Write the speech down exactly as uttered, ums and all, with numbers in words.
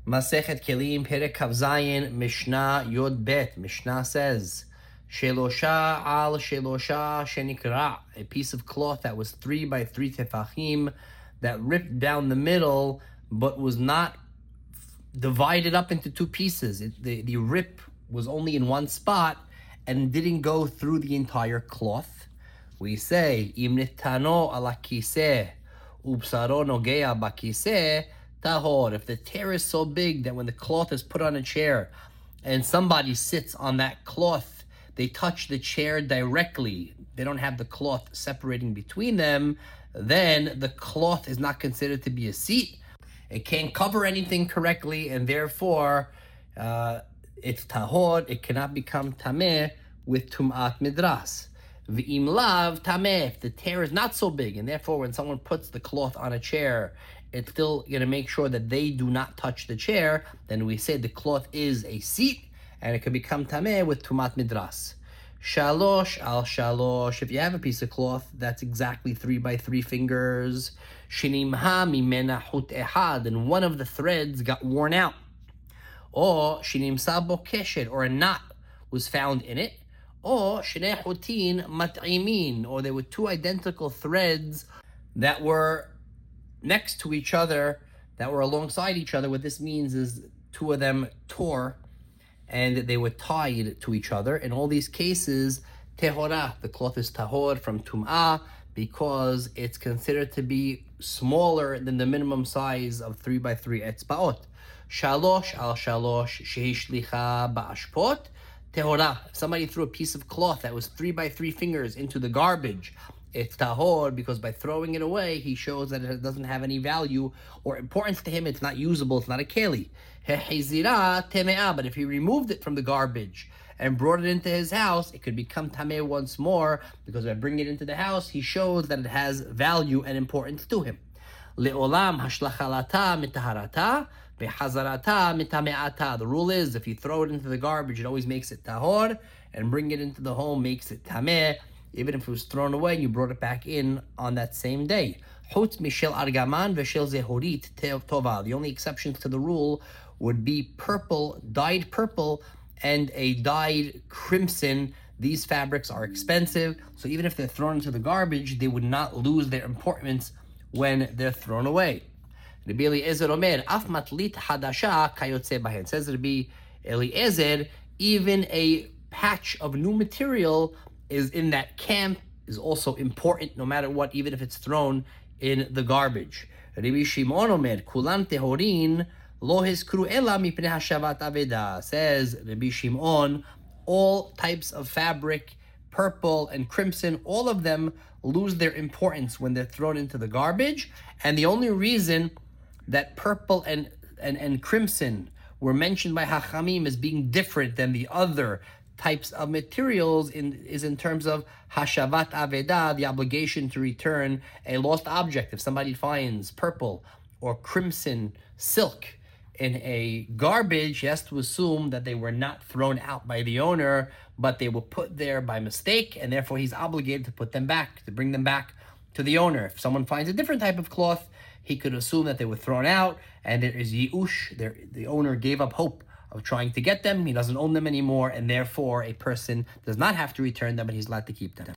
Masechet Kelim, Perek Kav Zayin, Mishnah Yod Bet. Mishnah says, Shelosha al Shelosha Shenikra, a piece of cloth that was three by three tefachim, that ripped down the middle, but was not divided up into two pieces. It, the, the rip was only in one spot and didn't go through the entire cloth. We say, Im nitano ala kiseh, ubsaro nogea bakiseh, tahor. If the tear is so big that when the cloth is put on a chair and somebody sits on that cloth, they touch the chair directly, they don't have the cloth separating between them, then the cloth is not considered to be a seat. It can't cover anything correctly, and therefore uh, it's tahor. It cannot become tameh with tum'at midras. V'im lav tameh. If the tear is not so big, and therefore when someone puts the cloth on a chair, it's still going to make sure that they do not touch the chair, then we say the cloth is a seat, and it can become tameh with tumat midras. Shalosh al shalosh. If you have a piece of cloth that's exactly three by three fingers, shinimha mimena hut ehad, and one of the threads got worn out, or shinimsa bo keshet, or a knot was found in it, or shnei hutin mat'imin, or there were two identical threads that were next to each other, that were alongside each other. What this means is two of them tore and they were tied to each other. In all these cases, tehorah, the cloth is tahor from tum'ah, because it's considered to be smaller than the minimum size of three by three etzbaot. Shalosh al shalosh shehishlicha ba'ashpot tehorah. If somebody threw a piece of cloth that was three by three fingers into the garbage, it's tahor, because by throwing it away, he shows that it doesn't have any value or importance to him. It's not usable. It's not a keli. Hehezira teme'ah. But if he removed it from the garbage and brought it into his house, it could become tameh once more, because by bringing it into the house, he shows that it has value and importance to him. Le'olam hashlachalata mitaharata v'hazarata mitame'ata. The rule is, if you throw it into the garbage, it always makes it tahor, and bring it into the home makes it tameh, even if it was thrown away and you brought it back in on that same day. Chutz mishel argaman v'shel zehorit tova. The only exceptions to the rule would be purple, dyed purple, and a dyed crimson. These fabrics are expensive, so even if they're thrown into the garbage, they would not lose their importance when they're thrown away. Rabbi Eliezer Omer, af matlit hadasha kayotze bahen. Says Rabbi Eliezer, even a patch of new material is in that camp, is also important, no matter what, even if it's thrown in the garbage. Rabbi Shimon Omer, kulam tehorin lo hizkru ela mipnei hashavat aveda. Says Rabbi Shimon, all types of fabric, purple and crimson, all of them lose their importance when they're thrown into the garbage. And the only reason that purple and, and, and crimson were mentioned by Hachamim as being different than the other types of materials in, is in terms of hashavat aveda, the obligation to return a lost object. If somebody finds purple or crimson silk in a garbage, he has to assume that they were not thrown out by the owner, but they were put there by mistake, and therefore he's obligated to put them back, to bring them back to the owner. If someone finds a different type of cloth, he could assume that they were thrown out, and there is yi'ush, there, the owner gave up hope of trying to get them, he doesn't own them anymore, and therefore a person does not have to return them, but he's allowed to keep them.